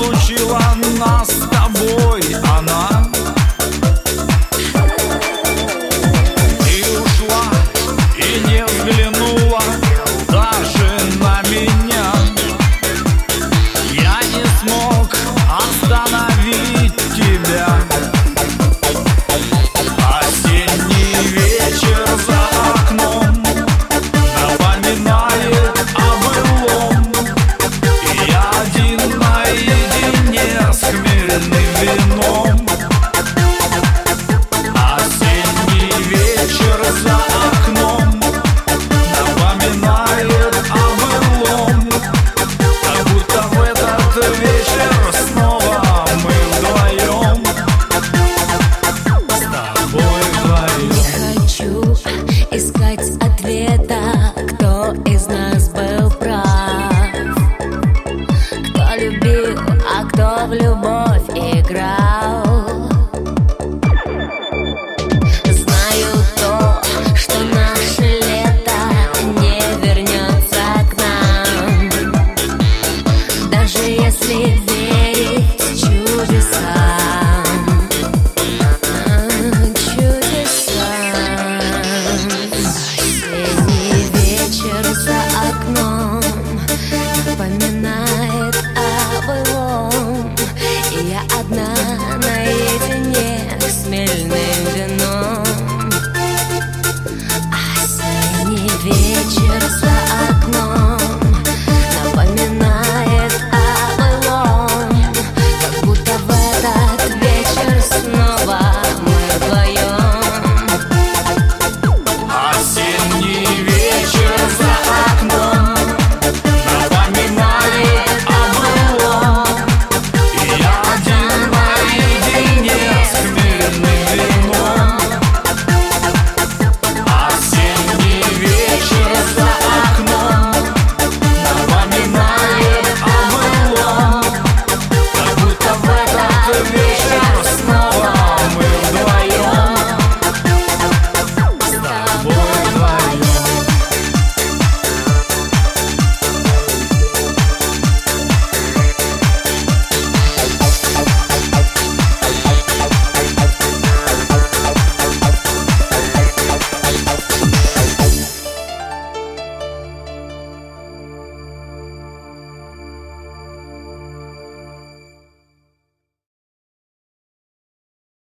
разлучила нас с тобой она. Ты ушла и не взглянула даже на меня. Я не смог остановить тебя. Осенний вечер за окном напоминает о былом. И я один наедине с хмельным вином. Осенний вечер за окном напоминает о былом. Как будто в этот вечер снова мы вдвоем. С тобой вдвоем. Хочу искать ответа, кто из нас был прав, кто любил, а кто в любовь играл.